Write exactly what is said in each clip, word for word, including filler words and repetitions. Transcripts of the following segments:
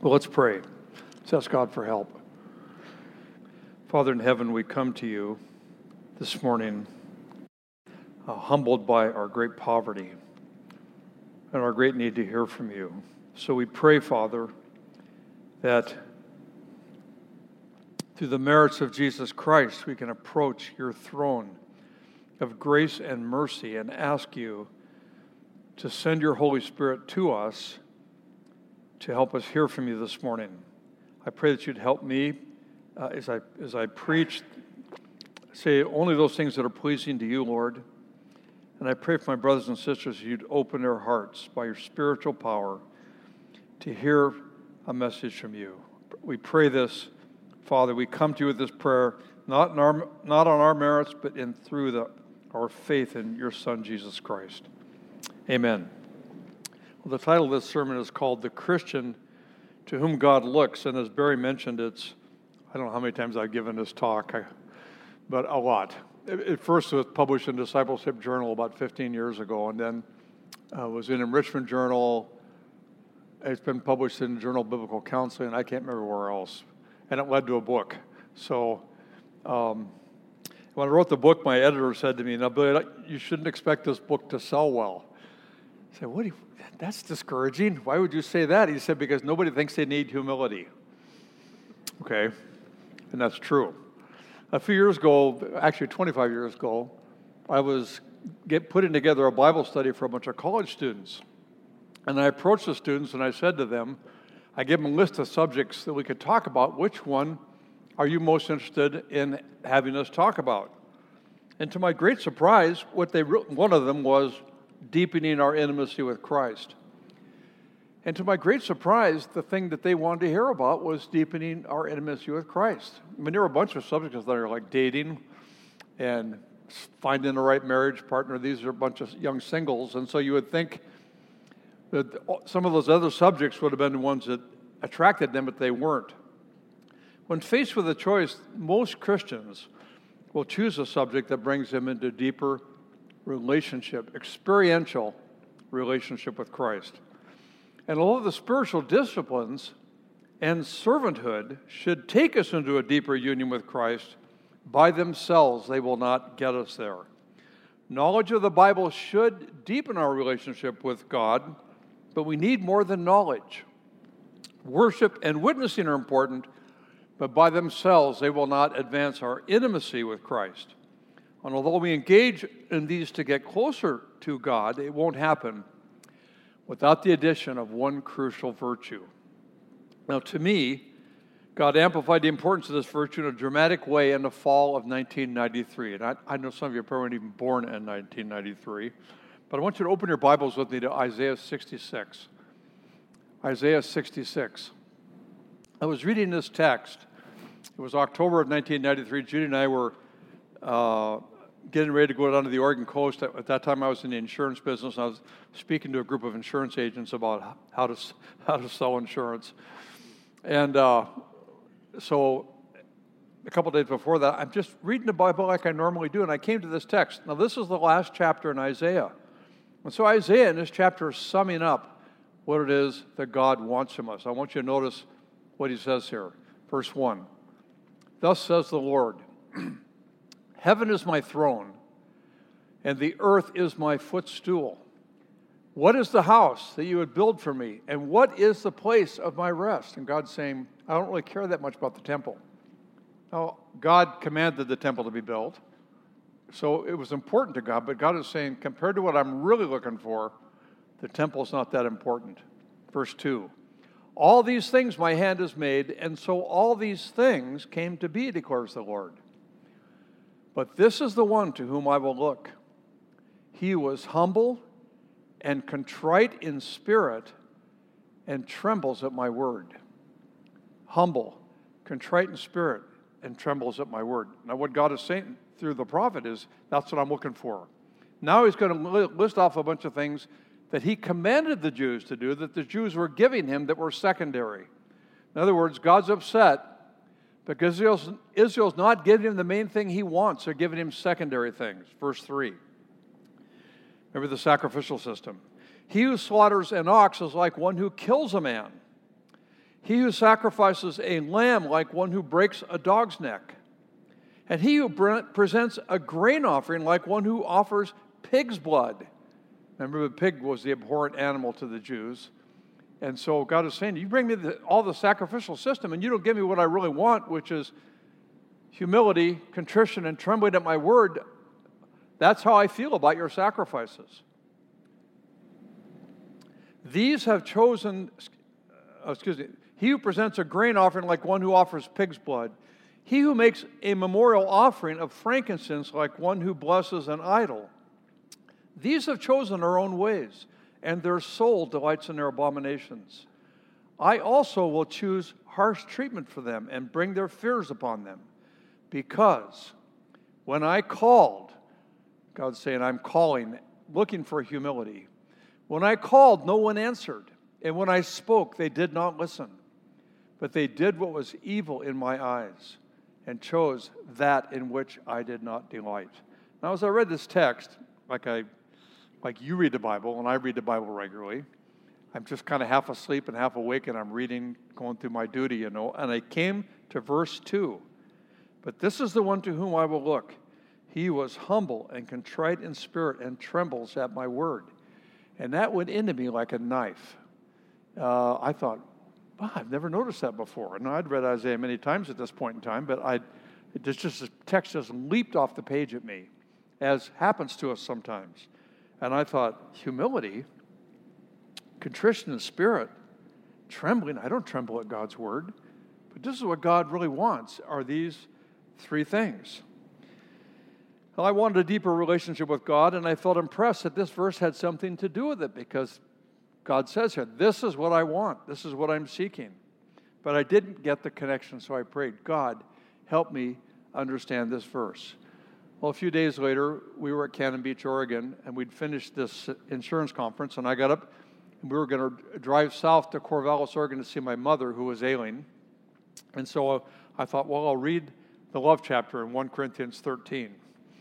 Well, let's pray. Let's ask God for help. Father in heaven, we come to you this morning uh, humbled by our great poverty and our great need to hear from you. So we pray, Father, that through the merits of Jesus Christ, we can approach your throne of grace and mercy and ask you to send your Holy Spirit to us to help us hear from you this morning. I pray that you'd help me uh, as I as I preach, say only those things that are pleasing to you, Lord. And I pray for my brothers and sisters, you'd open their hearts by your spiritual power to hear a message from you. We pray this, Father. We come to you with this prayer, not in our, not on our merits, but in through the, our faith in your Son, Jesus Christ. Amen. Well, the title of this sermon is called "The Christian to Whom God Looks," and as Barry mentioned, it's, I don't know how many times I've given this talk, I, but a lot. It, it first was published in Discipleship Journal about fifteen years ago, and then uh, was in Enrichment Journal. It's been published in Journal of Biblical Counseling, and I can't remember where else. And it led to a book. So um, when I wrote the book, my editor said to me, "Now, Billy, you shouldn't expect this book to sell well." I said, "What do you, that's discouraging. Why would you say that?" He said, "Because nobody thinks they need humility." Okay, and that's true. A few years ago, actually twenty-five years ago, I was get, putting together a Bible study for a bunch of college students. And I approached the students and I said to them, I gave them a list of subjects that we could talk about. Which one are you most interested in having us talk about? And to my great surprise, what they re- one of them was deepening our intimacy with Christ. And to my great surprise, the thing that they wanted to hear about was deepening our intimacy with Christ. I mean, there were a bunch of subjects that are like dating and finding the right marriage partner. These are a bunch of young singles. And so you would think that some of those other subjects would have been the ones that attracted them, but they weren't. When faced with a choice, most Christians will choose a subject that brings them into deeper relationship, experiential relationship with Christ. And although the spiritual disciplines and servanthood should take us into a deeper union with Christ, by themselves they will not get us there. Knowledge of the Bible should deepen our relationship with God, but we need more than knowledge. Worship and witnessing are important, but by themselves they will not advance our intimacy with Christ. And although we engage in these to get closer to God, it won't happen without the addition of one crucial virtue. Now, to me, God amplified the importance of this virtue in a dramatic way in the fall of nineteen ninety-three. And I, I know some of you probably weren't even born in nineteen ninety-three, but I want you to open your Bibles with me to Isaiah sixty-six. Isaiah sixty-six. I was reading this text. It was October of nineteen ninety-three. Judy and I were uh, getting ready to go down to the Oregon coast. At, at that time, I was in the insurance business, and I was speaking to a group of insurance agents about how to how to sell insurance. And uh, so a couple days before that, I'm just reading the Bible like I normally do, and I came to this text. Now, this is the last chapter in Isaiah. And so Isaiah in this chapter is summing up what it is that God wants from us. I want you to notice what he says here. Verse one. Thus says the Lord, Heaven is my throne, and the earth is my footstool. What is the house that you would build for me, and what is the place of my rest? And God's saying, I don't really care that much about the temple. Now, God commanded the temple to be built, so it was important to God, but God is saying, compared to what I'm really looking for, the temple's not that important. Verse two. All these things my hand has made, and so all these things came to be, declares the Lord. But this is the one to whom I will look. He was humble and contrite in spirit and trembles at my word. Humble, contrite in spirit, and trembles at my word. Now what God is saying through the prophet is, that's what I'm looking for. Now he's going to list off a bunch of things that he commanded the Jews to do, that the Jews were giving him that were secondary. In other words, God's upset because Israel's, Israel's not giving him the main thing he wants. They're giving him secondary things. Verse three. Remember the sacrificial system. He who slaughters an ox is like one who kills a man. he who sacrifices a lamb like one who breaks a dog's neck. And he who presents a grain offering like one who offers pig's blood. Remember, the pig was the abhorrent animal to the Jews. And so God is saying, you bring me the, all the sacrificial system, and you don't give me what I really want, which is humility, contrition, and trembling at my word. That's how I feel about your sacrifices. These have chosen, uh, excuse me, he who presents a grain offering like one who offers pig's blood. He who makes a memorial offering of frankincense like one who blesses an idol. These have chosen their own ways, and their soul delights in their abominations. I also will choose harsh treatment for them and bring their fears upon them. Because when I called, God's saying, I'm calling, looking for humility. When I called, no one answered. And when I spoke, they did not listen. But they did what was evil in my eyes and chose that in which I did not delight. Now, as I read this text, like I, like you read the Bible, and I read the Bible regularly, I'm just kind of half asleep and half awake, and I'm reading, going through my duty, you know, and I came to verse two. But this is the one to whom I will look. He was humble and contrite in spirit and trembles at my word. And that went into me like a knife. Uh, I thought, wow, I've never noticed that before. And I'd read Isaiah many times at this point in time, but I, it just, just the text just leaped off the page at me, as happens to us sometimes. And I thought, humility, contrition in spirit, trembling. I don't tremble at God's word, but this is what God really wants, are these three things. Well, I wanted a deeper relationship with God, and I felt impressed that this verse had something to do with it, because God says here, this is what I want. This is what I'm seeking. But I didn't get the connection, so I prayed, God, help me understand this verse. Well, a few days later, we were at Cannon Beach, Oregon, and we'd finished this insurance conference, and I got up, and we were going to drive south to Corvallis, Oregon to see my mother, who was ailing. And so I thought, well, I'll read the love chapter in First Corinthians thirteen.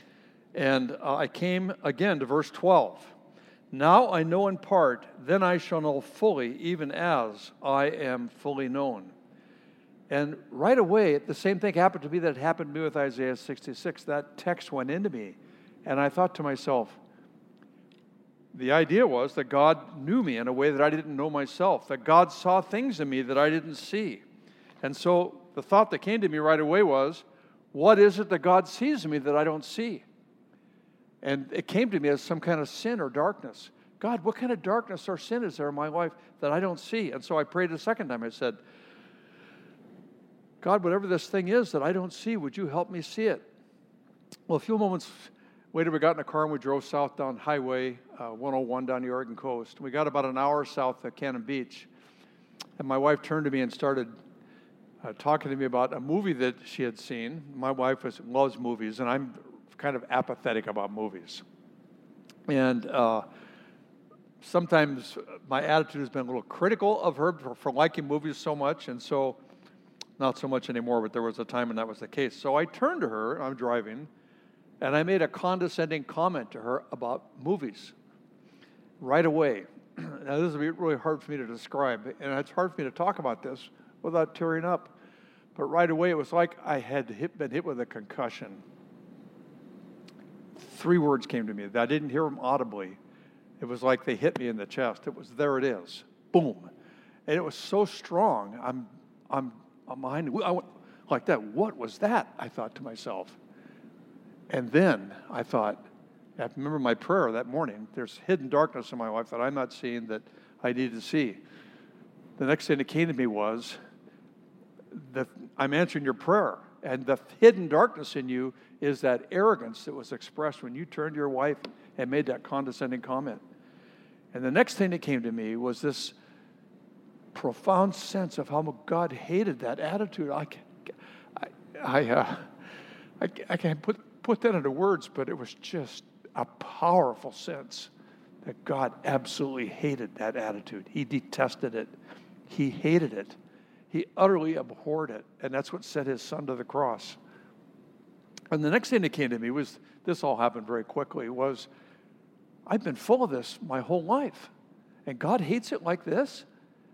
And uh, I came again to verse twelve. Now I know in part, then I shall know fully, even as I am fully known. And right away, the same thing happened to me that happened to me with Isaiah sixty-six. That text went into me, and I thought to myself, the idea was that God knew me in a way that I didn't know myself, that God saw things in me that I didn't see. And so the thought that came to me right away was, what is it that God sees in me that I don't see? And it came to me as some kind of sin or darkness. God, what kind of darkness or sin is there in my life that I don't see? And so I prayed a second time. I said, God, whatever this thing is that I don't see, would you help me see it? Well, a few moments later, we got in a car and we drove south down Highway uh, one oh one down the Oregon coast. We got about an hour south of Cannon Beach. And my wife turned to me and started uh, talking to me about a movie that she had seen. My wife was, loves movies, and I'm kind of apathetic about movies. And uh, sometimes my attitude has been a little critical of her for, for liking movies so much, and so not so much anymore, but there was a time when that was the case. So I turned to her, I'm driving, and I made a condescending comment to her about movies right away. Now, this is really hard for me to describe, and it's hard for me to talk about this without tearing up. But right away, it was like I had hit, been hit with a concussion. Three words came to me. I didn't hear them audibly. It was like they hit me in the chest. It was, there it is. Boom. And it was so strong. I'm, I'm, I'm behind. I went like that. What was that? I thought to myself. And then I thought, I remember my prayer that morning. There's hidden darkness in my life that I'm not seeing that I need to see. The next thing that came to me was that I'm answering your prayer. And the hidden darkness in you is that arrogance that was expressed when you turned to your wife and made that condescending comment. And the next thing that came to me was this profound sense of how God hated that attitude. I, I, I, uh, I, I can't put, put that into words, but it was just a powerful sense that God absolutely hated that attitude. He detested it. He hated it. He utterly abhorred it, and that's what sent his son to the cross. And the next thing that came to me was, this all happened very quickly, was I've been full of this my whole life, and God hates it like this?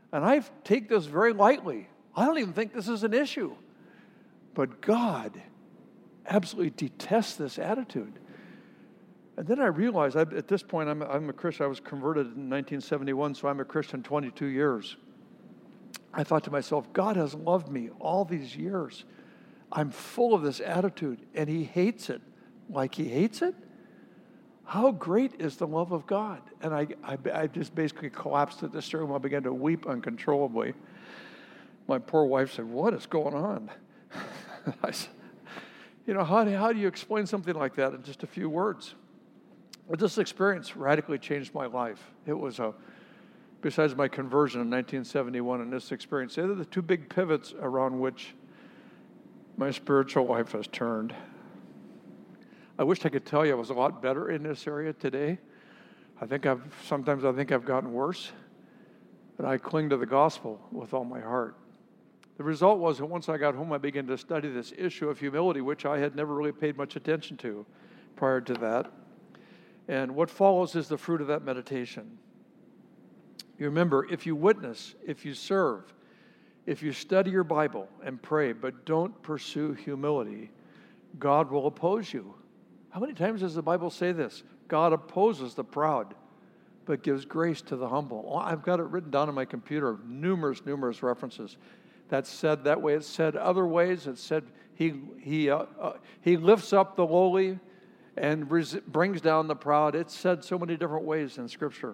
And I take this very lightly. I don't even think this is an issue. But God absolutely detests this attitude. And then I realized, I, at this point, I'm, I'm a Christian. I was converted in nineteen seventy-one, so I'm a Christian twenty-two years. I thought to myself, God has loved me all these years. I'm full of this attitude, and he hates it like he hates it? How great is the love of God? And I, I, I just basically collapsed at the steering wheel. I began to weep uncontrollably. My poor wife said, what is going on? I said, you know, how do, how do you explain something like that in just a few words? But this experience radically changed my life. It was a, besides my conversion in nineteen seventy-one and this experience, they're the two big pivots around which my spiritual life has turned. I wish I could tell you I was a lot better in this area today. I think I've, sometimes I think I've gotten worse, but I cling to the gospel with all my heart. The result was that once I got home, I began to study this issue of humility, which I had never really paid much attention to prior to that. And what follows is the fruit of that meditation. You remember, if you witness, if you serve, if you study your Bible and pray, but don't pursue humility, God will oppose you. How many times does the Bible say this? God opposes the proud, but gives grace to the humble. Well, I've got it written down on my computer, numerous, numerous references. That's said that way. It's said other ways. It's said he he uh, uh, he lifts up the lowly and res- brings down the proud. It's said so many different ways in Scripture.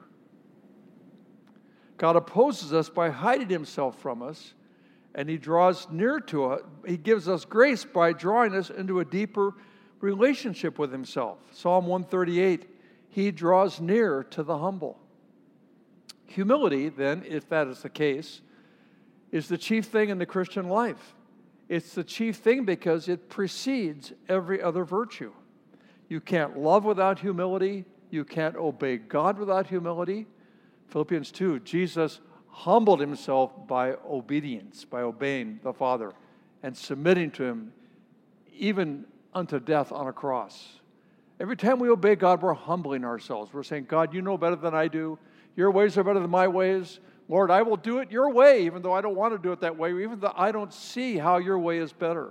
God opposes us by hiding himself from us, and he draws near to us. He gives us grace by drawing us into a deeper relationship with himself. Psalm one thirty-eight, he draws near to the humble. Humility, then, if that is the case, is the chief thing in the Christian life. It's the chief thing because it precedes every other virtue. You can't love without humility. You can't obey God without humility. Philippians two, Jesus humbled himself by obedience, by obeying the Father and submitting to him even unto death on a cross. Every time we obey God, we're humbling ourselves. We're saying, God, you know better than I do. Your ways are better than my ways. Lord, I will do it your way, even though I don't want to do it that way, even though I don't see how your way is better.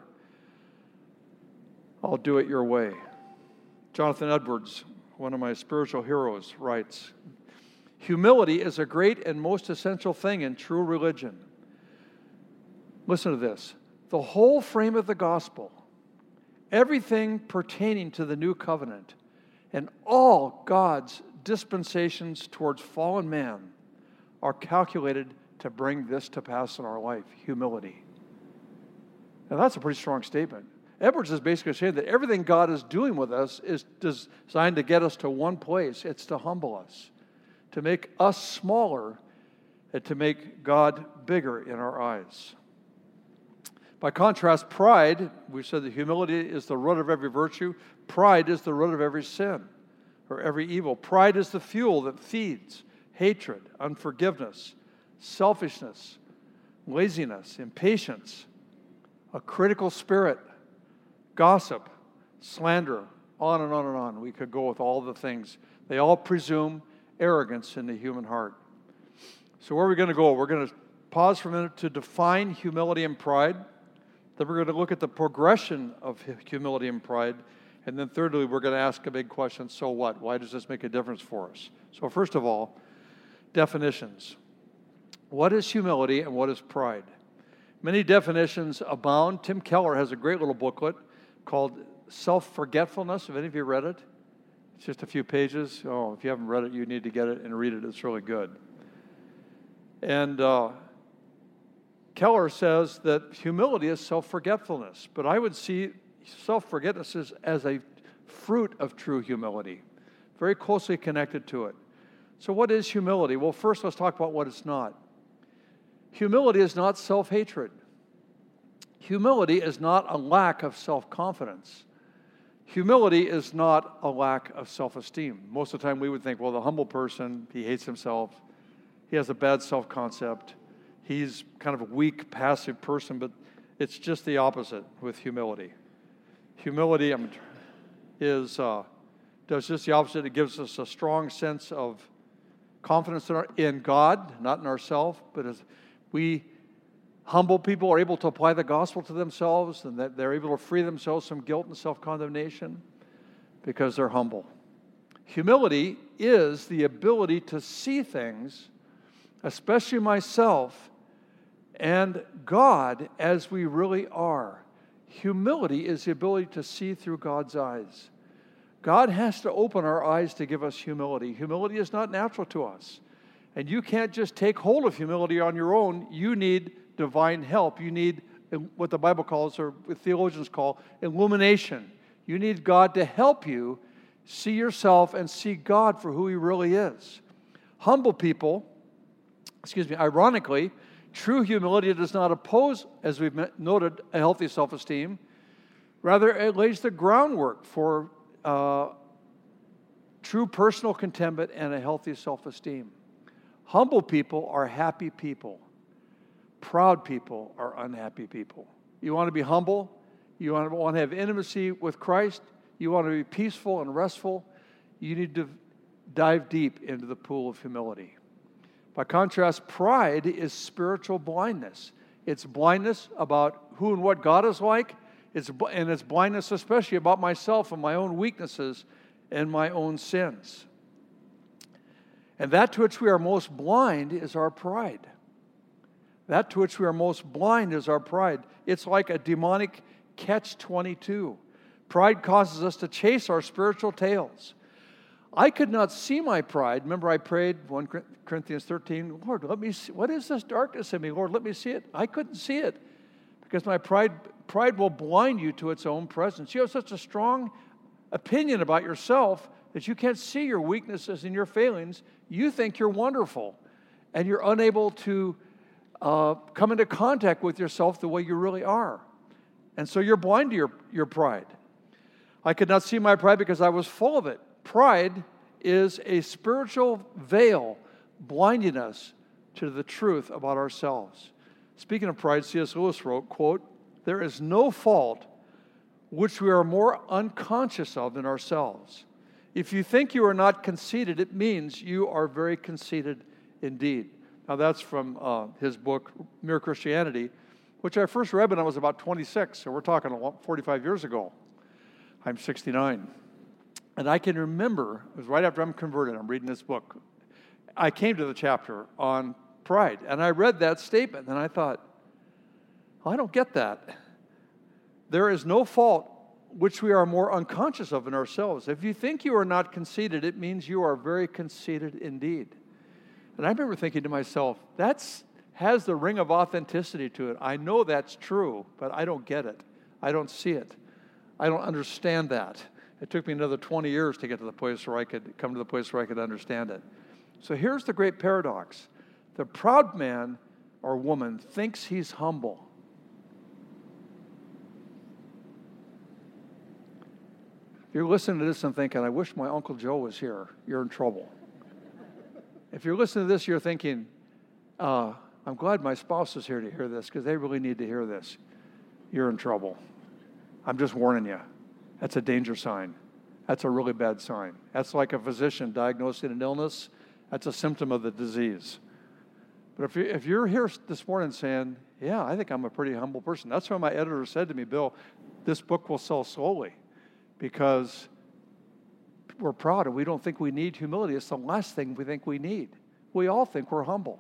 I'll do it your way. Jonathan Edwards, one of my spiritual heroes, writes, humility is a great and most essential thing in true religion. Listen to this. The whole frame of the gospel, everything pertaining to the new covenant, and all God's dispensations towards fallen man are calculated to bring this to pass in our life, humility. Now that's a pretty strong statement. Edwards is basically saying that everything God is doing with us is designed to get us to one place. It's to humble us, to make us smaller, and to make God bigger in our eyes. By contrast, pride, we said that humility is the root of every virtue. Pride is the root of every sin or every evil. Pride is the fuel that feeds hatred, unforgiveness, selfishness, laziness, impatience, a critical spirit, gossip, slander, on and on and on. We could go with all the things. They all presume arrogance in the human heart. So where are we going to go? We're going to pause for a minute to define humility and pride. Then we're going to look at the progression of humility and pride. And then thirdly, we're going to ask a big question, so what? Why does this make a difference for us? So first of all, definitions. What is humility and what is pride? Many definitions abound. Tim Keller has a great little booklet called Self-Forgetfulness. Have any of you read it? It's just a few pages. Oh, if you haven't read it, you need to get it and read it. It's really good. And uh, Keller says that humility is self-forgetfulness, but I would see self-forgetfulness as, as a fruit of true humility, very closely connected to it. So what is humility? Well, first let's talk about what it's not. Humility is not self-hatred. Humility is not a lack of self-confidence. Humility is not a lack of self-esteem. Most of the time we would think, well, the humble person, he hates himself. He has a bad self-concept. He's kind of a weak, passive person, but it's just the opposite with humility. Humility um, is uh, does just the opposite. It gives us a strong sense of confidence in, our, in God, not in ourselves, but as we humble people are able to apply the gospel to themselves and that they're able to free themselves from guilt and self-condemnation because they're humble. Humility is the ability to see things, especially myself, and God as we really are. Humility is the ability to see through God's eyes. God has to open our eyes to give us humility. Humility is not natural to us. And you can't just take hold of humility on your own. You need divine help. You need what the Bible calls, or what theologians call, illumination. You need God to help you see yourself and see God for who He really is. Humble people, excuse me, ironically, true humility does not oppose, as we've noted, a healthy self-esteem. Rather, it lays the groundwork for uh, true personal contentment and a healthy self-esteem. Humble people are happy people. Proud people are unhappy people. You want to be humble? You want to, want to have intimacy with Christ? You want to be peaceful and restful? You need to dive deep into the pool of humility. By contrast, pride is spiritual blindness. It's blindness about who and what God is like, it's, and it's blindness especially about myself and my own weaknesses and my own sins. And that to which we are most blind is our pride. That to which we are most blind is our pride. It's like a demonic catch twenty-two. Pride causes us to chase our spiritual tails. I could not see my pride. Remember I prayed, First Corinthians thirteen, Lord, let me see, what is this darkness in me? Lord, let me see it. I couldn't see it because my pride, pride will blind you to its own presence. You have such a strong opinion about yourself that you can't see your weaknesses and your failings. You think you're wonderful, and you're unable to uh, come into contact with yourself the way you really are. And so you're blind to your, your pride. I could not see my pride because I was full of it. Pride is a spiritual veil blinding us to the truth about ourselves. Speaking of pride, C S Lewis wrote, quote, "There is no fault which we are more unconscious of in ourselves. If you think you are not conceited, it means you are very conceited indeed." Now that's from uh, his book, Mere Christianity, which I first read when I was about twenty-six, so we're talking forty-five years ago. I'm sixty-nine. And I can remember, it was right after I'm converted, I'm reading this book. I came to the chapter on pride, and I read that statement, and I thought, well, I don't get that. There is no fault which we are more unconscious of in ourselves. If you think you are not conceited, it means you are very conceited indeed. And I remember thinking to myself, that has the ring of authenticity to it. I know that's true, but I don't get it. I don't see it. I don't understand that. It took me another twenty years to get to the place where I could come to the place where I could understand it. So here's the great paradox. The proud man or woman thinks he's humble. If you're listening to this and thinking, I wish my Uncle Joe was here, you're in trouble. If you're listening to this, you're thinking, uh, I'm glad my spouse is here to hear this because they really need to hear this. You're in trouble. I'm just warning you. That's a danger sign. That's a really bad sign. That's like a physician diagnosing an illness. That's a symptom of the disease. But if, you, if you're here this morning saying, yeah, I think I'm a pretty humble person. That's why my editor said to me, Bill, this book will sell slowly because we're proud and we don't think we need humility. It's the last thing we think we need. We all think we're humble.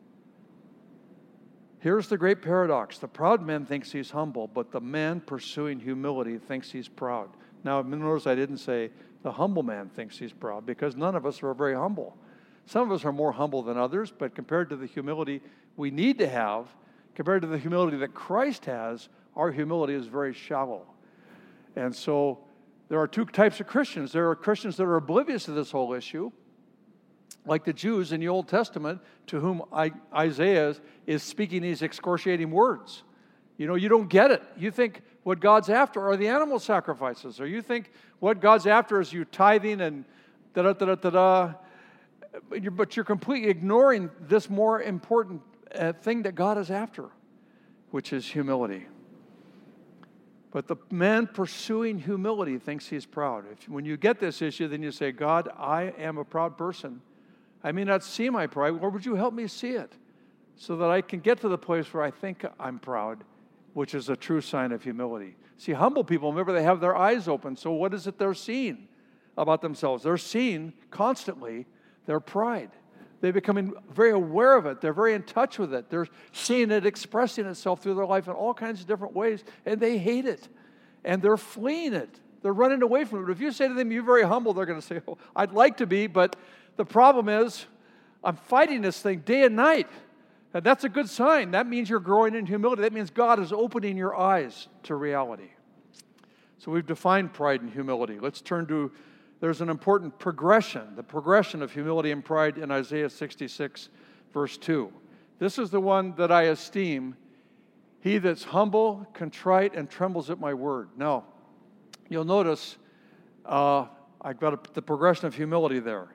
Here's the great paradox. The proud man thinks he's humble, but the man pursuing humility thinks he's proud. Now, notice I didn't say the humble man thinks he's proud because none of us are very humble. Some of us are more humble than others, but compared to the humility we need to have, compared to the humility that Christ has, our humility is very shallow. And so there are two types of Christians. There are Christians that are oblivious to this whole issue, like the Jews in the Old Testament, to whom I, Isaiah is speaking these excoriating words. You know, you don't get it. You think what God's after are the animal sacrifices, or you think what God's after is you tithing and da-da-da-da-da-da, but you're completely ignoring this more important uh, thing that God is after, which is humility. But the man pursuing humility thinks he's proud. If, when you get this issue, then you say, God, I am a proud person. I may not see my pride. Lord, would you help me see it so that I can get to the place where I think I'm proud, which is a true sign of humility. See, humble people, remember, they have their eyes open. So what is it they're seeing about themselves? They're seeing constantly their pride. They're becoming very aware of it. They're very in touch with it. They're seeing it expressing itself through their life in all kinds of different ways, and they hate it. And they're fleeing it. They're running away from it. If you say to them, you're very humble, they're going to say, oh, I'd like to be, but the problem is I'm fighting this thing day and night. And that's a good sign. That means you're growing in humility. That means God is opening your eyes to reality. So we've defined pride and humility. Let's turn to, there's an important progression, the progression of humility and pride in Isaiah sixty-six, verse two. This is the one that I esteem, he that's humble, contrite, and trembles at my word. Now, you'll notice uh, I've got a, the progression of humility there.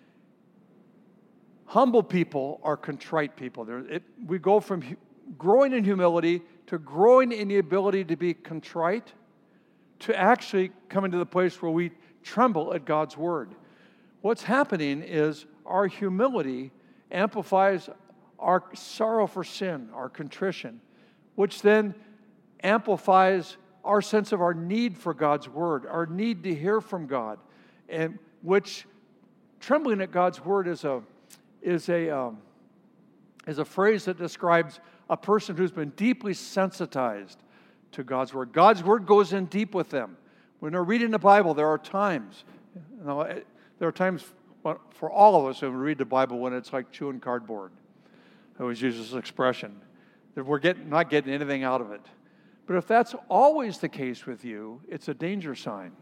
Humble people are contrite people. It, we go from hu- growing in humility to growing in the ability to be contrite to actually coming to the place where we tremble at God's word. What's happening is our humility amplifies our sorrow for sin, our contrition, which then amplifies our sense of our need for God's word, our need to hear from God, and which trembling at God's word is a is a um, is a phrase that describes a person who's been deeply sensitized to God's word. God's word goes in deep with them. When they're reading the Bible, there are times, you know, there are times for all of us when we read the Bible when it's like chewing cardboard. I always use this expression that we're getting not getting anything out of it. But if that's always the case with you, it's a danger sign.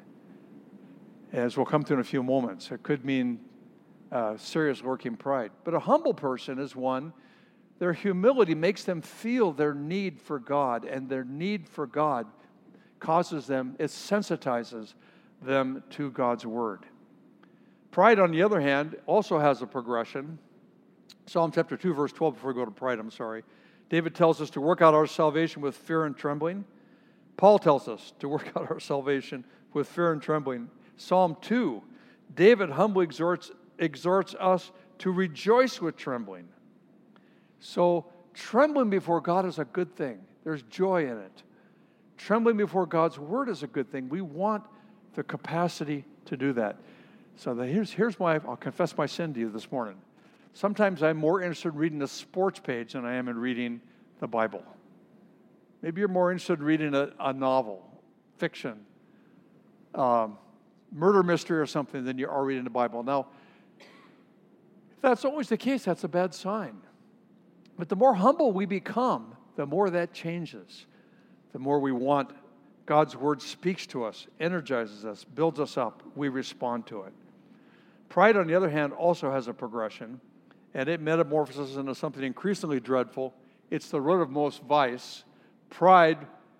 As we'll come to in a few moments, it could mean uh, serious lurking pride. But a humble person is one, their humility makes them feel their need for God, and their need for God causes them, it sensitizes them to God's word. Pride, on the other hand, also has a progression. Psalm chapter two, verse twelve, before we go to pride, I'm sorry. David tells us to work out our salvation with fear and trembling. Paul tells us to work out our salvation with fear and trembling. Psalm two, David humbly exhorts, exhorts us to rejoice with trembling. So trembling before God is a good thing. There's joy in it. Trembling before God's word is a good thing. We want the capacity to do that. So the, here's, here's my, I'll confess my sin to you this morning. Sometimes I'm more interested in reading a sports page than I am in reading the Bible. Maybe you're more interested in reading a, a novel, fiction, um, murder mystery or something than you are reading the Bible. Now, if that's always the case, that's a bad sign. But the more humble we become, the more that changes. The more we want God's word speaks to us, energizes us, builds us up, we respond to it. Pride, on the other hand, also has a progression, and it metamorphoses into something increasingly dreadful. It's the root of most vice. Pride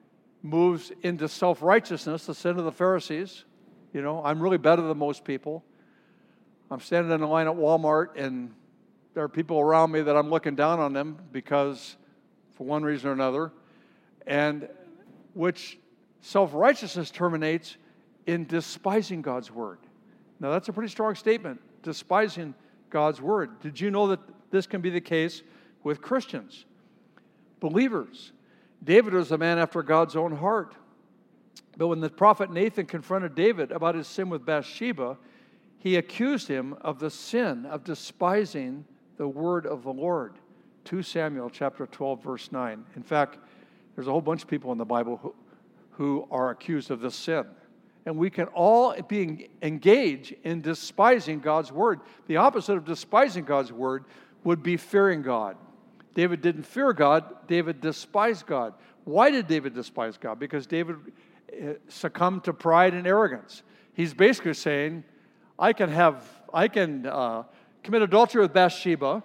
moves into self-righteousness, the sin of the Pharisees. You know, I'm really better than most people. I'm standing in a line at Walmart, and there are people around me that I'm looking down on them because, for one reason or another, and which self-righteousness terminates in despising God's word. Now, that's a pretty strong statement, despising God's word. Did you know that this can be the case with Christians, believers? David was a man after God's own heart. But when the prophet Nathan confronted David about his sin with Bathsheba, he accused him of the sin of despising the word of the Lord. Second Samuel chapter twelve, verse nine. In fact, there's a whole bunch of people in the Bible who, who are accused of this sin. And we can all be engaged in despising God's word. The opposite of despising God's word would be fearing God. David didn't fear God. David despised God. Why did David despise God? Because David succumbed to pride and arrogance. He's basically saying, I can have, I can uh, commit adultery with Bathsheba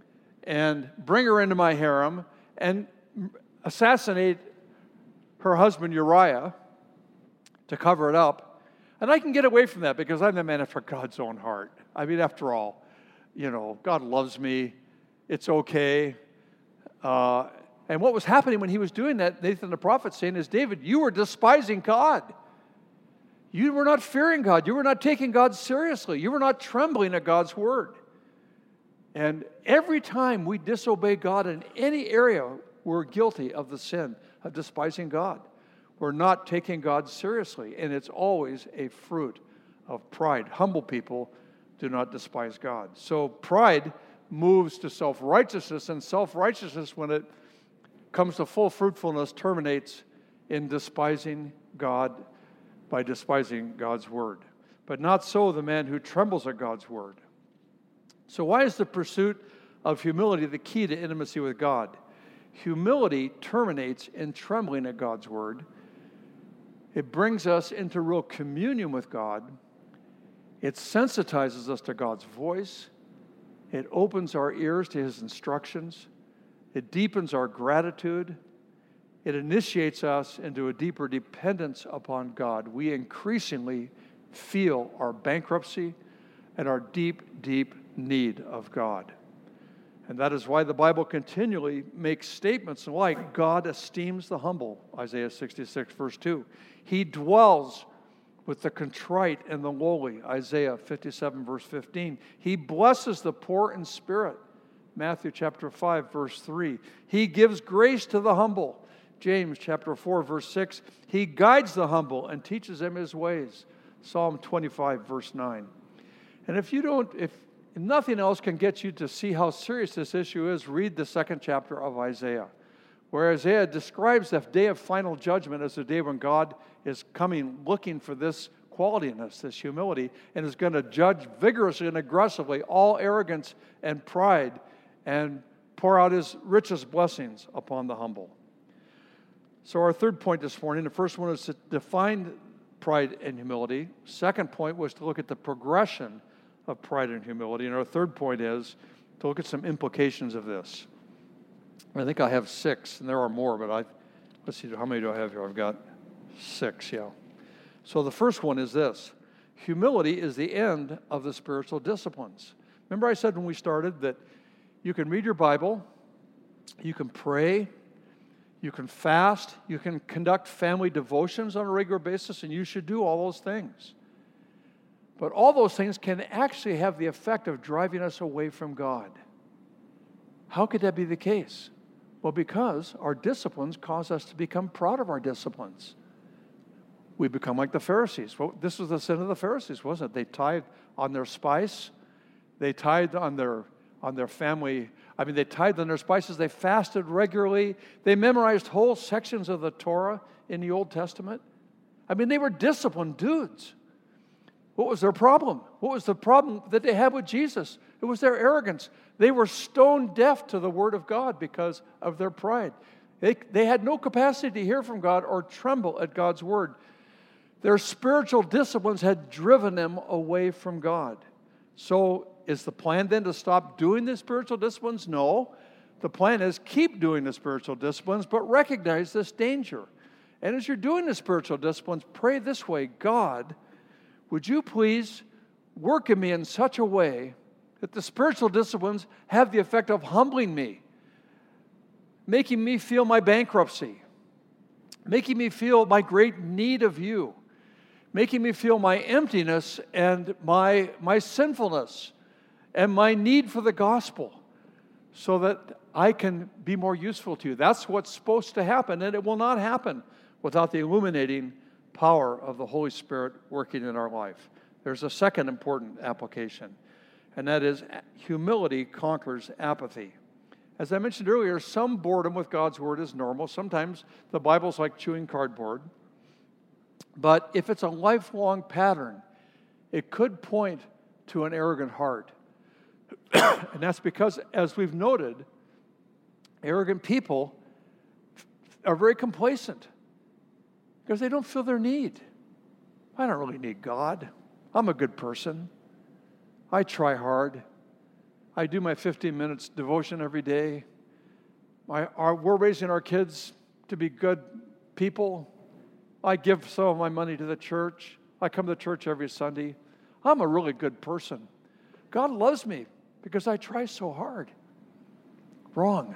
and bring her into my harem and assassinate her husband Uriah to cover it up. And I can get away from that because I'm the man after God's own heart. I mean, after all, you know, God loves me. It's okay. Uh, and what was happening when he was doing that, Nathan the prophet saying is, David, you were despising God. You were not fearing God. You were not taking God seriously. You were not trembling at God's word. And every time we disobey God in any area, we're guilty of the sin of despising God. We're not taking God seriously, and it's always a fruit of pride. Humble people do not despise God. So pride moves to self-righteousness, and self-righteousness, when it comes to full fruitfulness, terminates in despising God by despising God's word. But not so the man who trembles at God's word. So why is the pursuit of humility the key to intimacy with God? Humility terminates in trembling at God's word. It brings us into real communion with God. It sensitizes us to God's voice. It opens our ears to His instructions. It deepens our gratitude. It initiates us into a deeper dependence upon God. We increasingly feel our bankruptcy and our deep, deep need of God. And that is why the Bible continually makes statements like, God esteems the humble, Isaiah sixty-six, verse two. He dwells with the contrite and the lowly, Isaiah fifty-seven, verse fifteen. He blesses the poor in spirit, Matthew chapter five, verse three. He gives grace to the humble, James chapter four, verse six. He guides the humble and teaches them His ways, Psalm twenty-five, verse nine. And if you don't, if nothing else can get you to see how serious this issue is, read the second chapter of Isaiah, where Isaiah describes the day of final judgment as the day when God is coming looking for this quality in us, this humility, and is going to judge vigorously and aggressively all arrogance and pride and pour out His richest blessings upon the humble. So our third point this morning, the first one is to define pride and humility. Second point was to look at the progression of pride and humility. And our third point is to look at some implications of this. I think I have six, and there are more, but I let's see, how many do I have here? I've got six, yeah. So the first one is this. Humility is the end of the spiritual disciplines. Remember I said when we started that you can read your Bible, you can pray, you can fast, you can conduct family devotions on a regular basis, and you should do all those things. But all those things can actually have the effect of driving us away from God. How could that be the case? Well, because our disciplines cause us to become proud of our disciplines. We become like the Pharisees. Well, this was the sin of the Pharisees, wasn't it? They tithed on their spice. They tithed on their on their family. I mean, they tithed on their spices. They fasted regularly. They memorized whole sections of the Torah in the Old Testament. I mean, they were disciplined dudes. What was their problem? What was the problem that they had with Jesus? It was their arrogance. They were stone deaf to the Word of God because of their pride. They, they had no capacity to hear from God or tremble at God's Word. Their spiritual disciplines had driven them away from God. So is the plan then to stop doing the spiritual disciplines? No. The plan is keep doing the spiritual disciplines, but recognize this danger. And as you're doing the spiritual disciplines, pray this way: God, would you please work in me in such a way that the spiritual disciplines have the effect of humbling me, making me feel my bankruptcy, making me feel my great need of you, making me feel my emptiness and my, my sinfulness and my need for the gospel so that I can be more useful to you. That's what's supposed to happen, and it will not happen without the illuminating power of the Holy Spirit working in our life. There's a second important application, and that is humility conquers apathy. As I mentioned earlier, some boredom with God's Word is normal. Sometimes the Bible's like chewing cardboard. But if it's a lifelong pattern, it could point to an arrogant heart. And that's because, as we've noted, arrogant people are very complacent because they don't feel their need. I don't really need God. I'm a good person. I try hard. I do my fifteen minutes devotion every day. My, our, we're raising our kids to be good people. I give some of my money to the church. I come to church every Sunday. I'm a really good person. God loves me because I try so hard. Wrong.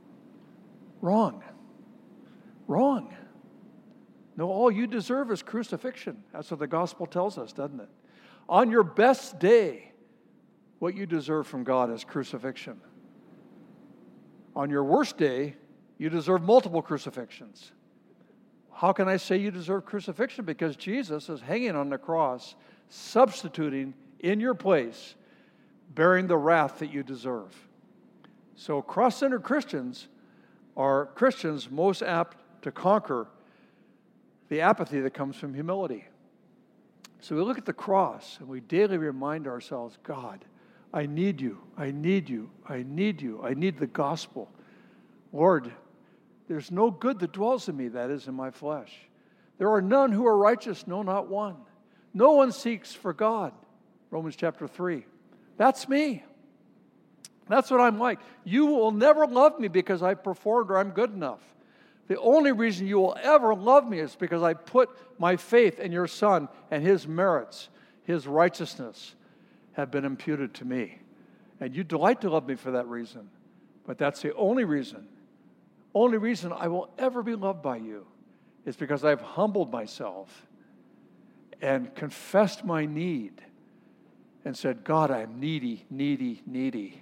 Wrong. Wrong. No, all you deserve is crucifixion. That's what the gospel tells us, doesn't it? On your best day, what you deserve from God is crucifixion. On your worst day, you deserve multiple crucifixions. How can I say you deserve crucifixion? Because Jesus is hanging on the cross, substituting in your place, bearing the wrath that you deserve. So cross-centered Christians are Christians most apt to conquer the apathy that comes from humility. So we look at the cross and we daily remind ourselves, God, I need you, I need you, I need you, I need the gospel. Lord, there's no good that dwells in me, that is in my flesh. There are none who are righteous, no, not one. No one seeks for God. Romans chapter three. That's me. That's what I'm like. You will never love me because I performed or I'm good enough. The only reason you will ever love me is because I put my faith in your Son and his merits, his righteousness have been imputed to me. And you delight to love me for that reason. But that's the only reason. Only reason I will ever be loved by you is because I've humbled myself and confessed my need and said, God, I'm needy, needy, needy.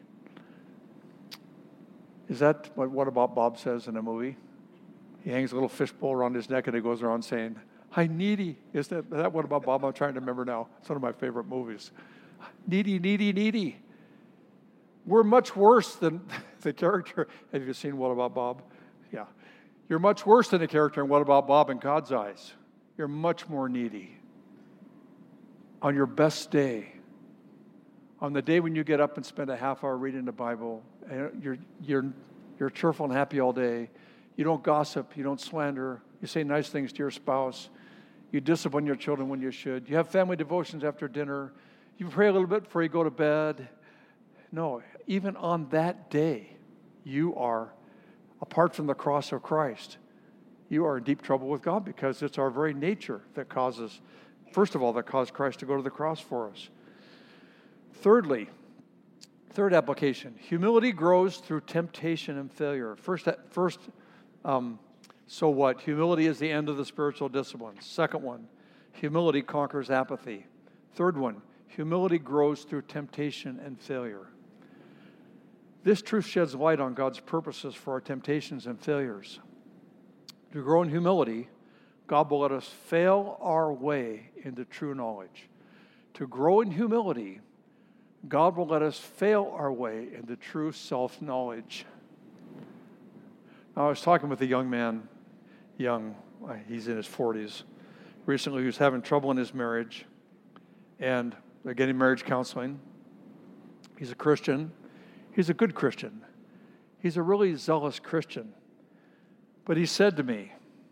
Is that what What About Bob says in a movie? He hangs a little fishbowl around his neck and he goes around saying, I'm needy. Is that, is that What About Bob? I'm trying to remember now. It's one of my favorite movies. Needy, needy, needy. We're much worse than the character. Have you seen What About Bob? Yeah. You're much worse than the character in What About Bob in God's eyes. You're much more needy. On your best day, on the day when you get up and spend a half hour reading the Bible, and you're, you're, you're cheerful and happy all day, you don't gossip, you don't slander, you say nice things to your spouse, you discipline your children when you should, you have family devotions after dinner, you pray a little bit before you go to bed. No, even on that day, you are, apart from the cross of Christ, you are in deep trouble with God because it's our very nature that causes, first of all, that caused Christ to go to the cross for us. Thirdly, third application, humility grows through temptation and failure. First, first um, so what? Humility is the end of the spiritual disciplines. Second one, humility conquers apathy. Third one, humility grows through temptation and failure. This truth sheds light on God's purposes for our temptations and failures. To grow in humility, God will let us fail our way into true knowledge. To grow in humility, God will let us fail our way into true self-knowledge. Now, I was talking with a young man, young, he's in his forties. Recently, he was having trouble in his marriage, and they're getting marriage counseling. He's a Christian. He's a good Christian. He's a really zealous Christian. But he said to me,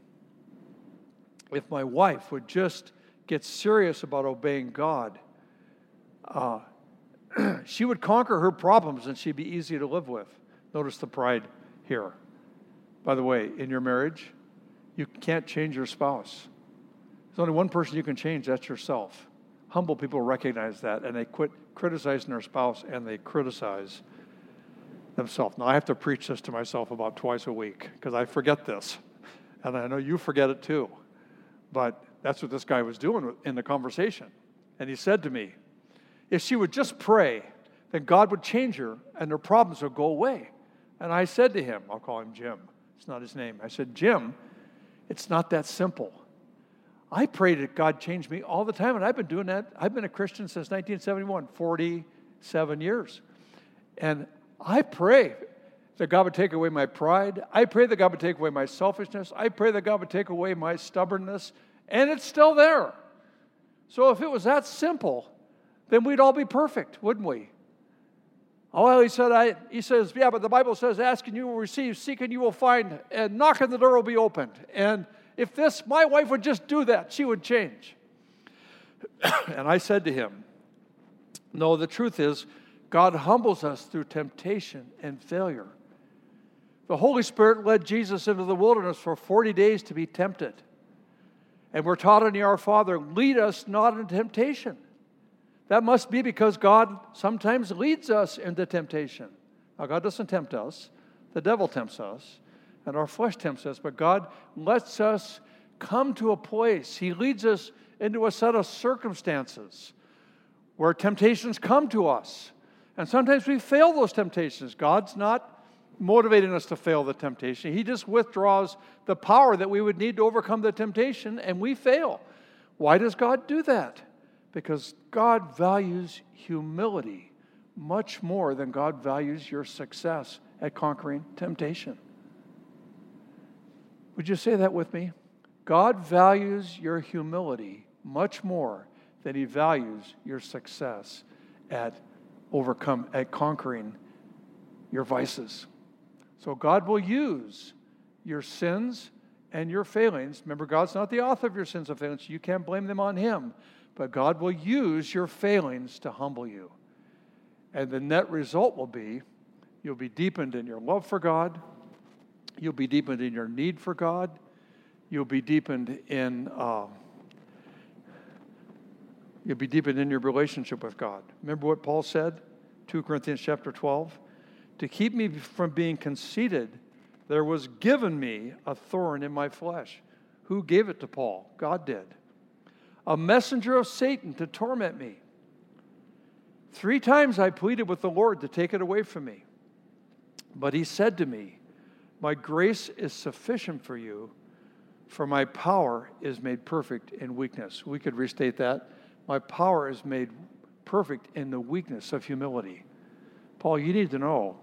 if my wife would just get serious about obeying God, uh, she would conquer her problems and she'd be easy to live with. Notice the pride here. By the way, in your marriage, you can't change your spouse. There's only one person you can change, that's yourself. Humble people recognize that, and they quit criticizing their spouse and they criticize themselves. Now, I have to preach this to myself about twice a week because I forget this, and I know you forget it too. But that's what this guy was doing in the conversation. And he said to me, if she would just pray, then God would change her and her problems would go away. And I said to him, I'll call him Jim. It's not his name. I said, Jim, it's not that simple. I pray that God change me all the time, and I've been doing that. I've been a Christian since nineteen seventy-one, forty-seven years. And I pray that God would take away my pride. I pray that God would take away my selfishness. I pray that God would take away my stubbornness. And it's still there. So if it was that simple, then we'd all be perfect, wouldn't we? Oh, well, he said, I, he says, yeah, but the Bible says, ask and you will receive, seek and you will find, and knock and the door will be opened. And if this, my wife would just do that, she would change. And I said to him, no, the truth is, God humbles us through temptation and failure. The Holy Spirit led Jesus into the wilderness for forty days to be tempted. And we're taught in the Our Father, lead us not into temptation. That must be because God sometimes leads us into temptation. Now, God doesn't tempt us. The devil tempts us, and our flesh tempts us. But God lets us come to a place. He leads us into a set of circumstances where temptations come to us And sometimes we fail those temptations. God's not motivating us to fail the temptation. He just withdraws the power that we would need to overcome the temptation, and we fail. Why does God do that? Because God values humility much more than God values your success at conquering temptation. Would you say that with me? God values your humility much more than He values your success at overcome at conquering your vices. So God will use your sins and your failings. Remember, God's not the author of your sins and failings. You can't blame them on Him. But God will use your failings to humble you. And the net result will be you'll be deepened in your love for God. You'll be deepened in your need for God. You'll be deepened in uh, you'll be deepened in your relationship with God. Remember what Paul said, Second Corinthians chapter twelve? To keep me from being conceited, there was given me a thorn in my flesh. Who gave it to Paul? God did. A messenger of Satan to torment me. Three times I pleaded with the Lord to take it away from me. But He said to me, my grace is sufficient for you, for my power is made perfect in weakness. We could restate that. My power is made perfect in the weakness of humility. Paul, you need to know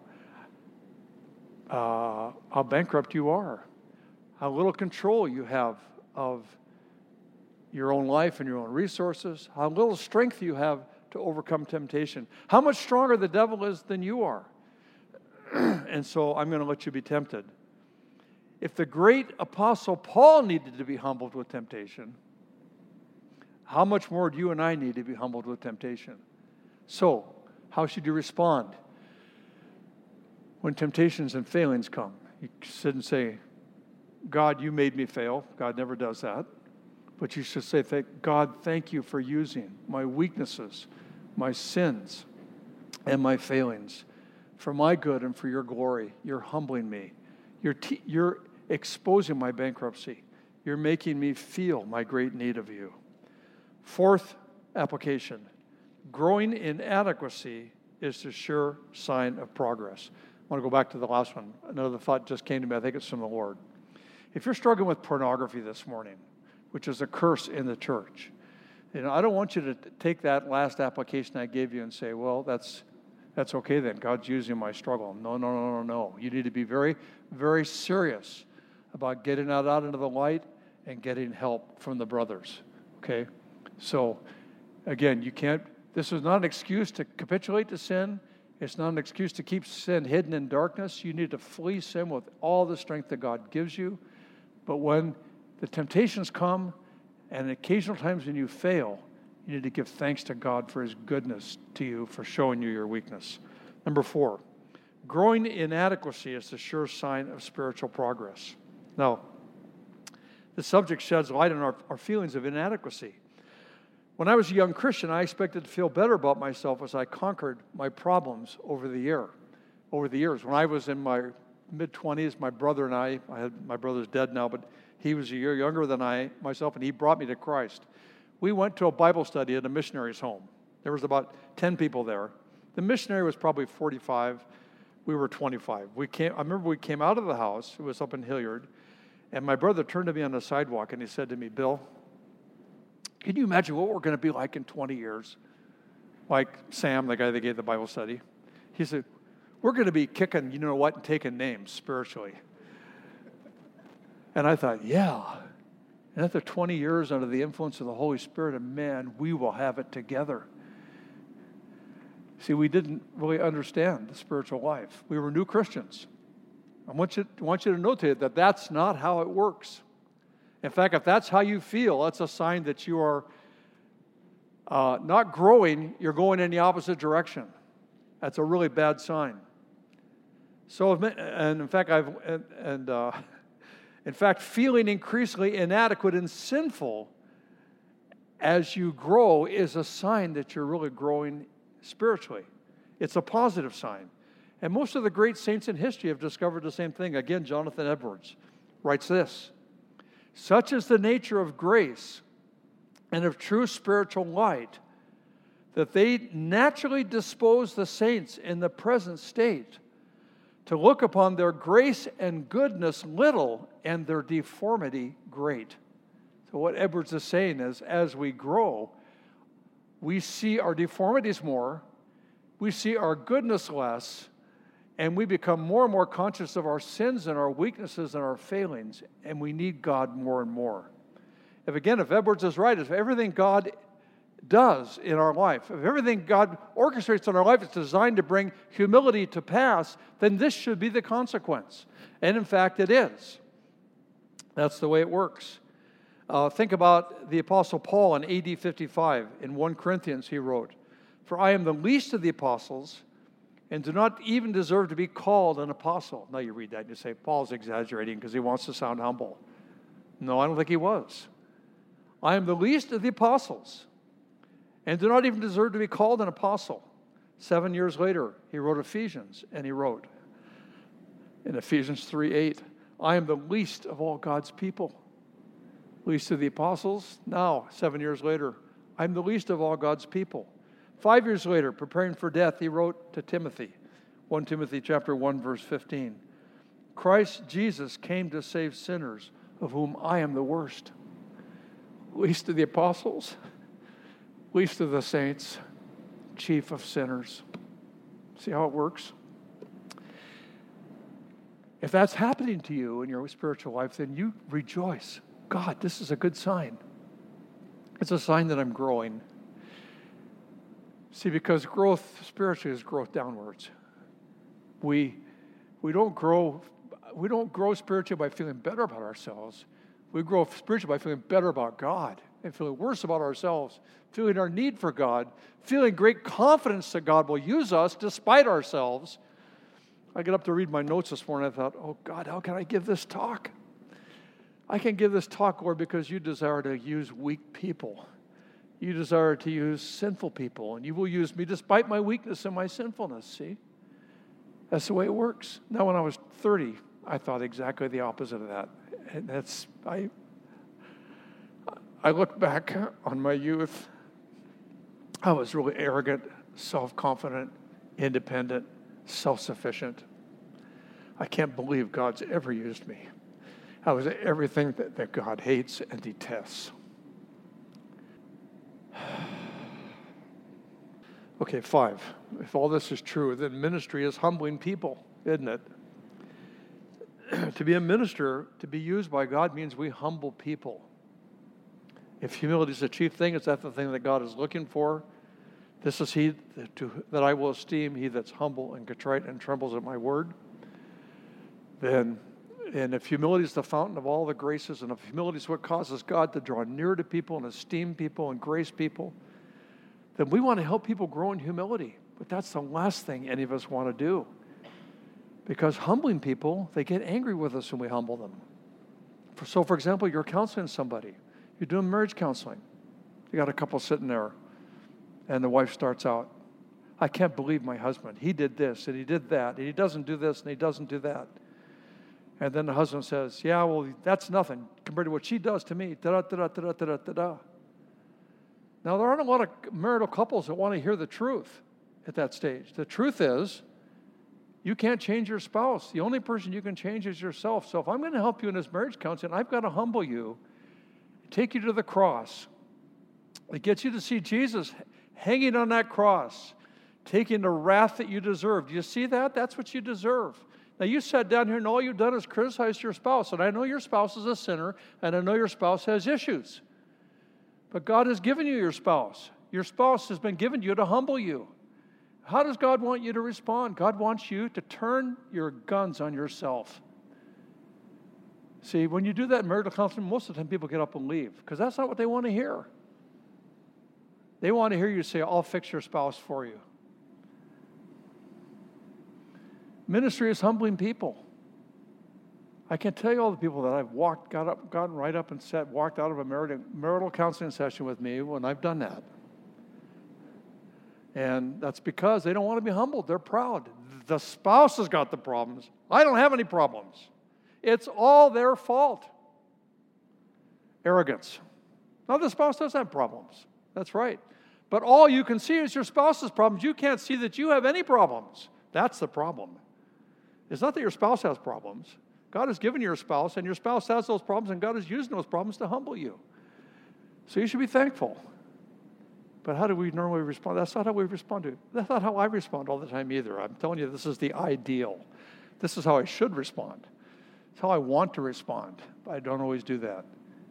uh, how bankrupt you are, how little control you have of your own life and your own resources, how little strength you have to overcome temptation, how much stronger the devil is than you are. And so I'm going to let you be tempted. If the great apostle Paul needed to be humbled with temptation, how much more do you and I need to be humbled with temptation? So, how should you respond when temptations and failings come? You sit and say, God, you made me fail. God never does that. But you should say, God, thank you for using my weaknesses, my sins, and my failings for my good and for your glory. You're humbling me. You're, te- you're exposing my bankruptcy. You're making me feel my great need of you. Fourth application, growing in adequacy is the sure sign of progress. I want to go back to the last one. Another thought just came to me. I think it's from the Lord. If you're struggling with pornography this morning, which is a curse in the church, you know, I don't want you to take that last application I gave you and say, well, that's that's okay then. God's using my struggle. No, no, no, no, no. You need to be very, very serious about getting that out into the light and getting help from the brothers, okay? So, again, you can't, this is not an excuse to capitulate to sin. It's not an excuse to keep sin hidden in darkness. You need to flee sin with all the strength that God gives you. But when the temptations come, and occasional times when you fail, you need to give thanks to God for His goodness to you, for showing you your weakness. Number four, growing in inadequacy is the sure sign of spiritual progress. Now, the subject sheds light on our, our feelings of inadequacy. When I was a young Christian, I expected to feel better about myself as I conquered my problems over the year, over the years. When I was in my mid-twenties, my brother and I, I had, my brother's dead now, but he was a year younger than I myself, and he brought me to Christ. We went to a Bible study at a missionary's home. There was about ten people there. The missionary was probably forty-five. We were twenty-five. We came. I remember we came out of the house. It was up in Hilliard. And my brother turned to me on the sidewalk and he said to me, Bill, can you imagine what we're going to be like in twenty years? Like Sam, the guy that gave the Bible study. He said, we're going to be kicking, you know what, and taking names spiritually. And I thought, yeah. And after twenty years under the influence of the Holy Spirit, and man, we will have it together. See, we didn't really understand the spiritual life. We were new Christians. I want you, I want you to notate that that's not how it works. In fact, if that's how you feel, that's a sign that you are uh, not growing, you're going in the opposite direction. That's a really bad sign. So, and in fact, I've, and, and uh, in fact, feeling increasingly inadequate and sinful as you grow is a sign that you're really growing spiritually. It's a positive sign. And most of the great saints in history have discovered the same thing. Again, Jonathan Edwards writes this: such is the nature of grace and of true spiritual light that they naturally dispose the saints in the present state to look upon their grace and goodness little and their deformity great. So what Edwards is saying is, as we grow, we see our deformities more, we see our goodness less, and we become more and more conscious of our sins and our weaknesses and our failings, and we need God more and more. If again, if Edwards is right, if everything God does in our life, if everything God orchestrates in our life is designed to bring humility to pass, then this should be the consequence. And in fact, it is. That's the way it works. Uh, think about the Apostle Paul in A D fifty-five. In First Corinthians, he wrote, "For I am the least of the apostles, and do not even deserve to be called an apostle." Now you read that and you say, Paul's exaggerating because he wants to sound humble. No, I don't think he was. "I am the least of the apostles, and do not even deserve to be called an apostle." Seven years later, he wrote Ephesians, and he wrote in Ephesians three eight, "I am the least of all God's people." Least of the apostles. Now, seven years later, "I'm the least of all God's people." Five years later, preparing for death, he wrote to Timothy, First Timothy chapter one, verse fifteen, "Christ Jesus came to save sinners, of whom I am the worst." Least of the apostles, least of the saints, chief of sinners. See how it works? If that's happening to you in your spiritual life, then you rejoice. God, this is a good sign. It's a sign that I'm growing. See, because growth spiritually is growth downwards. We we don't grow we don't grow spiritually by feeling better about ourselves. We grow spiritually by feeling better about God and feeling worse about ourselves, feeling our need for God, feeling great confidence that God will use us despite ourselves. I got up to read my notes this morning. I thought, oh God, how can I give this talk? I can give this talk, Lord, because you desire to use weak people. You desire to use sinful people, and you will use me despite my weakness and my sinfulness, see? That's the way it works. Now, when I was thirty, I thought exactly the opposite of that. And that's, I, I look back on my youth. I was really arrogant, self-confident, independent, self-sufficient. I can't believe God's ever used me. I was everything that, that God hates and detests. Okay, five. If all this is true, then ministry is humbling people, isn't it? To be a minister, to be used by God, means we humble people. If humility is the chief thing, is that the thing that God is looking for? This is he that, to, that I will esteem, he that's humble and contrite and trembles at my word. Then, and if humility is the fountain of all the graces, and if humility is what causes God to draw near to people and esteem people and grace people, then we want to help people grow in humility. But that's the last thing any of us want to do. Because humbling people, they get angry with us when we humble them. For, so, for example, you're counseling somebody. You're doing marriage counseling. You got a couple sitting there, and the wife starts out, I can't believe my husband. He did this, and he did that, and he doesn't do this, and he doesn't do that. And then the husband says, yeah, well, that's nothing compared to what she does to me. Da da da da da da da da. Now, there aren't a lot of marital couples that want to hear the truth at that stage. The truth is, you can't change your spouse. The only person you can change is yourself. So if I'm going to help you in this marriage counseling, I've got to humble you, take you to the cross. It gets you to see Jesus hanging on that cross, taking the wrath that you deserve. Do you see that? That's what you deserve. Now, you sat down here and all you've done is criticize your spouse. And I know your spouse is a sinner, and I know your spouse has issues. But God has given you your spouse. Your spouse has been given to you to humble you. How does God want you to respond? God wants you to turn your guns on yourself. See, when you do that in marital counseling, most of the time people get up and leave because that's not what they want to hear. They want to hear you say, I'll fix your spouse for you. Ministry is humbling people. I can tell you all the people that I've walked, got up, gotten right up and sat, walked out of a marital, marital counseling session with me when I've done that. And that's because they don't want to be humbled. They're proud. The spouse has got the problems. I don't have any problems. It's all their fault. Arrogance. Now, the spouse does have problems. That's right. But all you can see is your spouse's problems. You can't see that you have any problems. That's the problem. It's not that your spouse has problems. God has given you your spouse, and your spouse has those problems, and God is using those problems to humble you. So you should be thankful. But how do we normally respond? That's not how we respond to it. That's not how I respond all the time either. I'm telling you, this is the ideal. This is how I should respond. It's how I want to respond, but I don't always do that.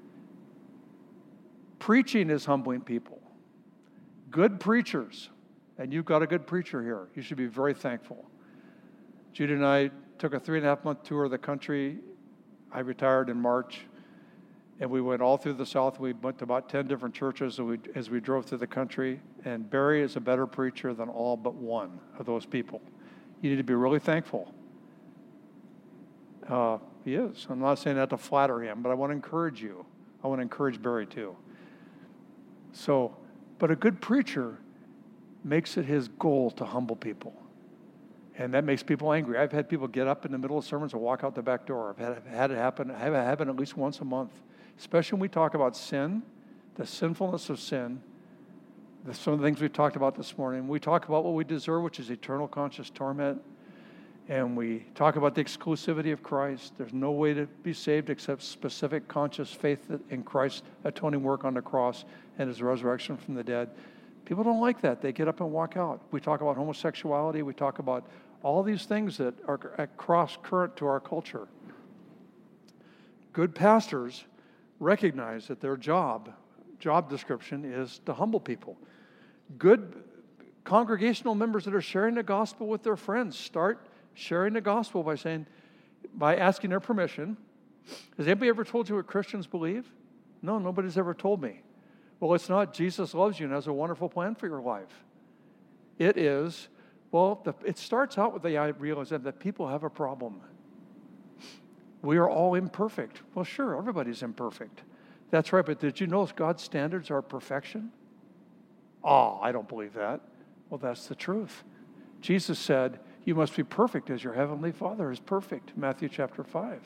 Preaching is humbling people. Good preachers, and you've got a good preacher here. You should be very thankful. Judy and I took a three and a half month tour of the country. I retired in March, and we went all through the South. We went to about ten different churches as we, as we drove through the country, and Barry is a better preacher than all but one of those people. You need to be really thankful. Uh, he is. I'm not saying that to flatter him, but I want to encourage you. I want to encourage Barry too. So, but a good preacher makes it his goal to humble people. And that makes people angry. I've had people get up in the middle of sermons and walk out the back door. I've had, had it happen. I have it happen at least once a month. Especially when we talk about sin, the sinfulness of sin, the, some of the things we talked about this morning. We talk about what we deserve, which is eternal conscious torment. And we talk about the exclusivity of Christ. There's no way to be saved except specific conscious faith in Christ's atoning work on the cross and his resurrection from the dead. People don't like that. They get up and walk out. We talk about homosexuality. We talk about all these things that are at cross current to our culture. Good pastors recognize that their job, job description is to humble people. Good congregational members that are sharing the gospel with their friends start sharing the gospel by saying, by asking their permission. Has anybody ever told you what Christians believe? No, nobody's ever told me. Well, it's not Jesus loves you and has a wonderful plan for your life. It is, well, the, it starts out with the realization that people have a problem. We are all imperfect. Well, sure, everybody's imperfect. That's right, but did you know God's standards are perfection? Oh, I don't believe that. Well, that's the truth. Jesus said, you must be perfect as your heavenly Father is perfect, Matthew chapter five.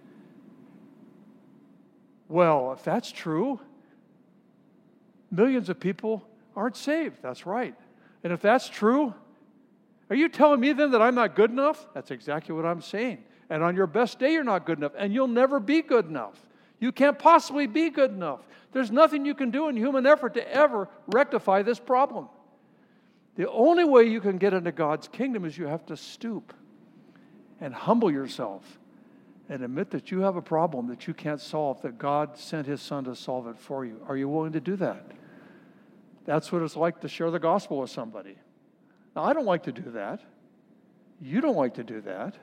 Well, if that's true, millions of people aren't saved. That's right. And if that's true, are you telling me then that I'm not good enough? That's exactly what I'm saying. And on your best day, you're not good enough. And you'll never be good enough. You can't possibly be good enough. There's nothing you can do in human effort to ever rectify this problem. The only way you can get into God's kingdom is you have to stoop and humble yourself and admit that you have a problem that you can't solve, that God sent his son to solve it for you. Are you willing to do that? That's what it's like to share the gospel with somebody. Now, I don't like to do that. You don't like to do that.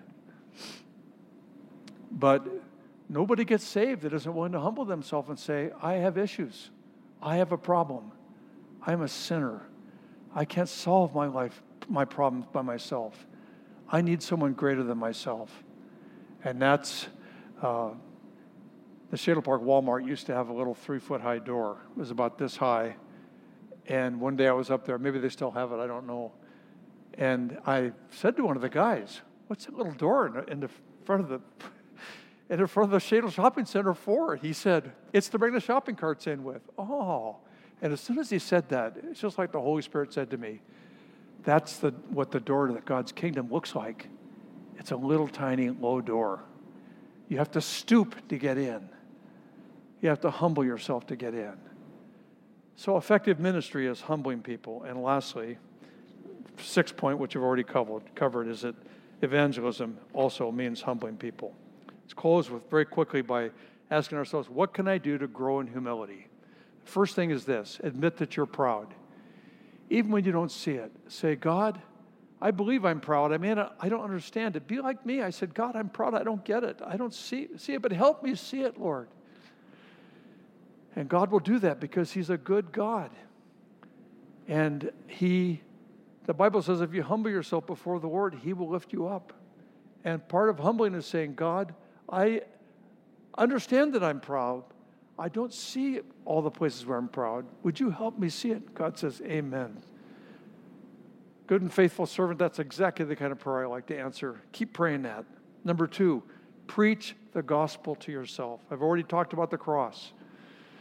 But nobody gets saved that isn't willing to humble themselves and say, I have issues. I have a problem. I'm a sinner. I can't solve my life, my problems by myself. I need someone greater than myself. And that's, uh, the Shadle Park Walmart used to have a little three-foot high door. It was about this high. And one day I was up there. Maybe they still have it. I don't know. And I said to one of the guys, what's that little door in the, in the front of the in the front of the Shadle Shopping Center for? He said, it's to bring the shopping carts in with. Oh. And as soon as he said that, it's just like the Holy Spirit said to me, that's the what the door to God's kingdom looks like. It's a little tiny low door. You have to stoop to get in. You have to humble yourself to get in. So effective ministry is humbling people. And lastly, sixth point, which I've already covered, covered is that evangelism also means humbling people. Let's close with very quickly by asking ourselves, what can I do to grow in humility? First thing is this, admit that you're proud. Even when you don't see it, say, God, I believe I'm proud. I mean, I don't understand it. Be like me. I said, God, I'm proud. I don't get it. I don't see, see it, but help me see it, Lord. And God will do that because he's a good God. And he, the Bible says, if you humble yourself before the Lord, he will lift you up. And part of humbling is saying, God, I understand that I'm proud. I don't see all the places where I'm proud. Would you help me see it? God says, amen. Good and faithful servant, that's exactly the kind of prayer I like to answer. Keep praying that. Number two, preach the gospel to yourself. I've already talked about the cross.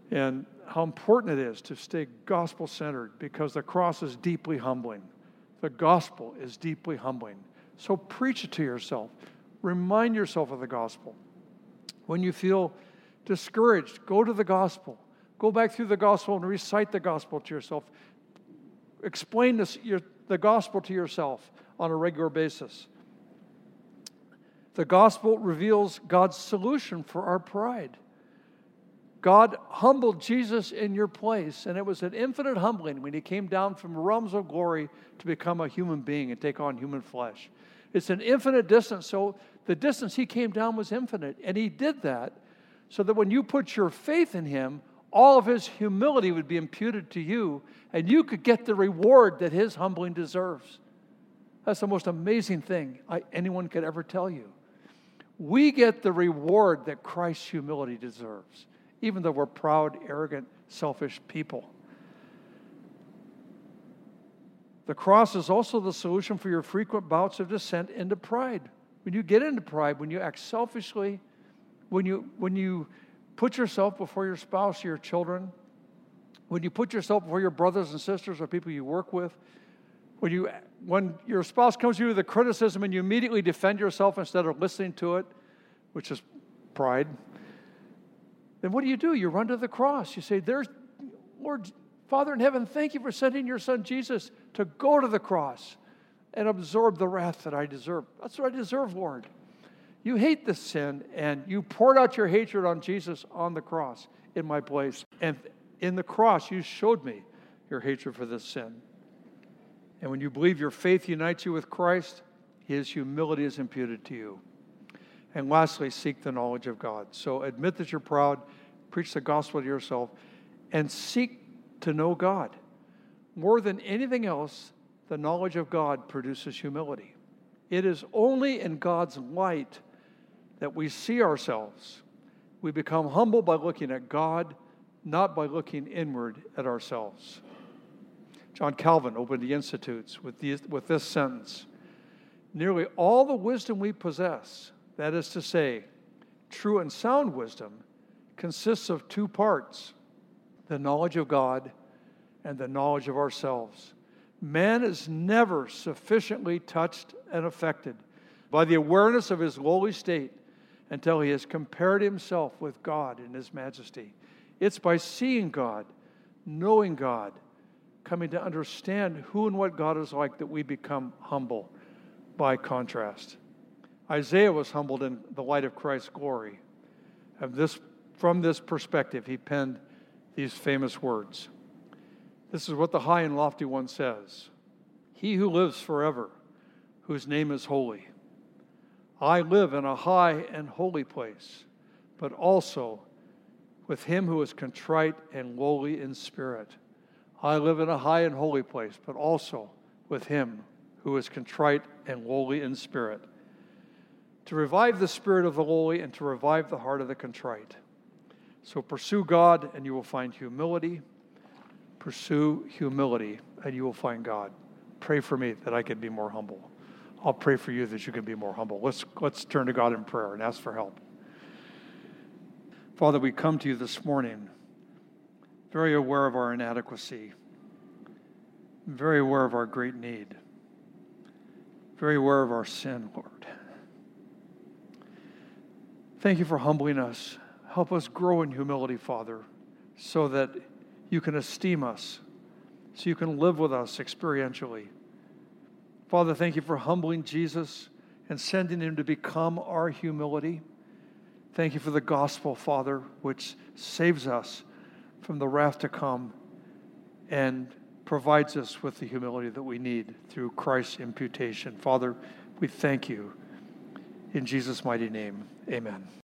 and how important it is to stay gospel-centered, because the cross is deeply humbling. The gospel is deeply humbling. So preach it to yourself. Remind yourself of the gospel. When you feel discouraged, go to the gospel. Go back through the gospel and recite the gospel to yourself. Explain this, your, the gospel to yourself on a regular basis. The gospel reveals God's solution for our pride. God humbled Jesus in your place, and it was an infinite humbling when he came down from realms of glory to become a human being and take on human flesh. It's an infinite distance, so the distance he came down was infinite, and he did that so that when you put your faith in him, all of his humility would be imputed to you, and you could get the reward that his humbling deserves. That's the most amazing thing I, anyone could ever tell you. We get the reward that Christ's humility deserves, even though we're proud, arrogant, selfish people. The cross is also the solution for your frequent bouts of descent into pride. When you get into pride, when you act selfishly, when you when you put yourself before your spouse or your children, when you put yourself before your brothers and sisters or people you work with, when you when your spouse comes to you with a criticism and you immediately defend yourself instead of listening to it, which is pride, then what do you do? You run to the cross. You say, "There's, Lord, Father in heaven, thank you for sending your son Jesus to go to the cross and absorb the wrath that I deserve. That's what I deserve, Lord. You hate this sin, and you poured out your hatred on Jesus on the cross in my place. And in the cross, you showed me your hatred for this sin. And when you believe your faith unites you with Christ, his humility is imputed to you. And lastly, seek the knowledge of God. So admit that you're proud, preach the gospel to yourself, and seek to know God. More than anything else, the knowledge of God produces humility. It is only in God's light that we see ourselves. We become humble by looking at God, not by looking inward at ourselves. John Calvin opened the Institutes with, these, with this sentence: nearly all the wisdom we possess, that is to say, true and sound wisdom, consists of two parts: the knowledge of God and the knowledge of ourselves. Man is never sufficiently touched and affected by the awareness of his lowly state until he has compared himself with God in his majesty. It's by seeing God, knowing God, coming to understand who and what God is like that we become humble by contrast. Isaiah was humbled in the light of Christ's glory. And this, from this perspective, he penned these famous words. This is what the high and lofty one says: he who lives forever, whose name is holy. I live in a high and holy place, but also with him who is contrite and lowly in spirit. I live in a high and holy place, but also with him who is contrite and lowly in spirit, to revive the spirit of the lowly and to revive the heart of the contrite. So pursue God and you will find humility. Pursue humility and you will find God. Pray for me that I can be more humble. I'll pray for you that you can be more humble. Let's, let's turn to God in prayer and ask for help. Father, we come to you this morning very aware of our inadequacy, very aware of our great need, very aware of our sin, Lord. Thank you for humbling us. Help us grow in humility, Father, so that you can esteem us, so you can live with us experientially. Father, thank you for humbling Jesus and sending him to become our humility. Thank you for the gospel, Father, which saves us from the wrath to come and provides us with the humility that we need through Christ's imputation. Father, we thank you. In Jesus' mighty name, amen.